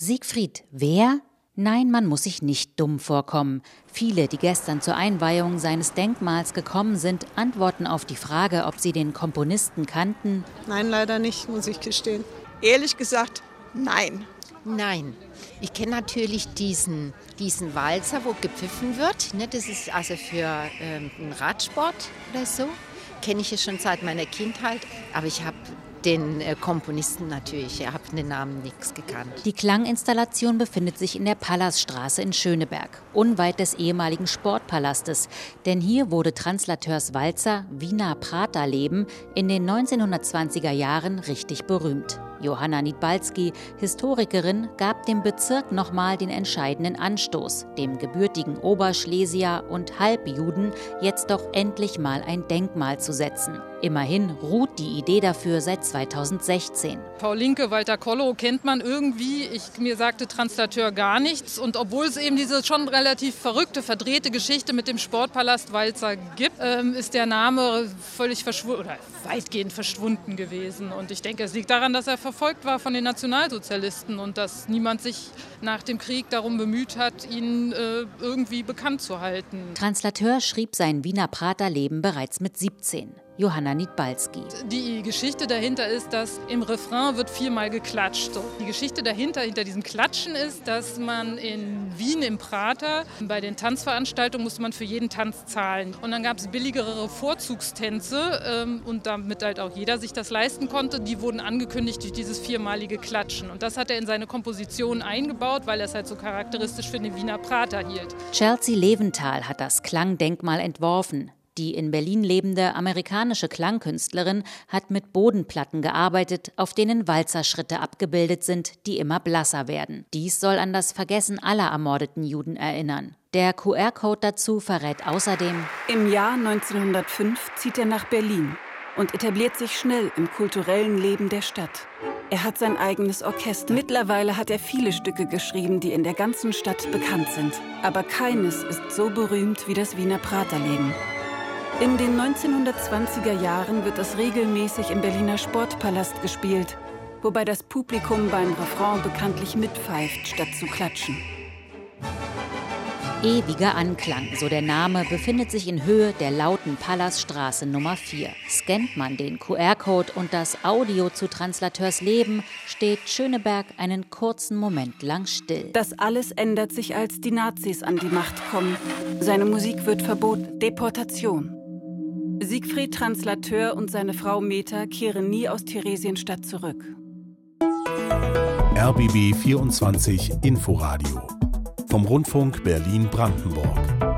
Siegfried, wer? Nein, man muss sich nicht dumm vorkommen. Viele, die gestern zur Einweihung seines Denkmals gekommen sind, antworten auf die Frage, ob sie den Komponisten kannten. Nein, leider nicht, muss ich gestehen. Ehrlich gesagt, nein. Nein, ich kenne natürlich diesen Walzer, wo gepfiffen wird. Ne? Das ist also für einen Radsport oder so. Kenne ich es schon seit meiner Kindheit, aber ich habe den Komponisten natürlich, ich habe den Namen nichts gekannt. Die Klanginstallation befindet sich in der Pallasstraße in Schöneberg, unweit des ehemaligen Sportpalastes. Denn hier wurde Translateurs Walzer Wiener Praterleben in den 1920er Jahren richtig berühmt. Johanna Niedbalski, Historikerin, gab dem Bezirk nochmal den entscheidenden Anstoß, dem gebürtigen Oberschlesier und Halbjuden jetzt doch endlich mal ein Denkmal zu setzen. Immerhin ruht die Idee dafür seit 2016. Paul Linke, Walter Kollow kennt man irgendwie. Mir sagte Translateur gar nichts. Und obwohl es eben diese schon relativ verrückte, verdrehte Geschichte mit dem Sportpalast Walzer gibt, ist der Name völlig oder weitgehend verschwunden gewesen. Und ich denke, es liegt daran, dass er verfolgt war von den Nationalsozialisten und dass niemand sich nach dem Krieg darum bemüht hat, ihn irgendwie bekannt zu halten. Translateur schrieb sein Wiener Praterleben bereits mit 17. Johanna Niedbalski. Die Geschichte dahinter ist, dass im Refrain wird 4-mal geklatscht. So. Die Geschichte dahinter diesem Klatschen ist, dass man in Wien im Prater bei den Tanzveranstaltungen musste man für jeden Tanz zahlen. Und dann gab es billigere Vorzugstänze und damit halt auch jeder sich das leisten konnte, die wurden angekündigt durch dieses 4-malige Klatschen. Und das hat er in seine Komposition eingebaut, weil er es halt so charakteristisch für den Wiener Prater hielt. Chelsea Leventhal hat das Klangdenkmal entworfen. Die in Berlin lebende amerikanische Klangkünstlerin hat mit Bodenplatten gearbeitet, auf denen Walzerschritte abgebildet sind, die immer blasser werden. Dies soll an das Vergessen aller ermordeten Juden erinnern. Der QR-Code dazu verrät außerdem: Im Jahr 1905 zieht er nach Berlin und etabliert sich schnell im kulturellen Leben der Stadt. Er hat sein eigenes Orchester. Mittlerweile hat er viele Stücke geschrieben, die in der ganzen Stadt bekannt sind. Aber keines ist so berühmt wie das Wiener Praterleben. In den 1920er Jahren wird es regelmäßig im Berliner Sportpalast gespielt, wobei das Publikum beim Refrain bekanntlich mitpfeift, statt zu klatschen. Ewiger Anklang, so der Name, befindet sich in Höhe der lauten Pallasstraße Nummer 4. Scannt man den QR-Code und das Audio zu Translateurs Leben, steht Schöneberg einen kurzen Moment lang still. Das alles ändert sich, als die Nazis an die Macht kommen. Seine Musik wird verboten. Deportation. Siegfried Translateur und seine Frau Meta kehren nie aus Theresienstadt zurück. RBB 24 Inforadio vom Rundfunk Berlin-Brandenburg.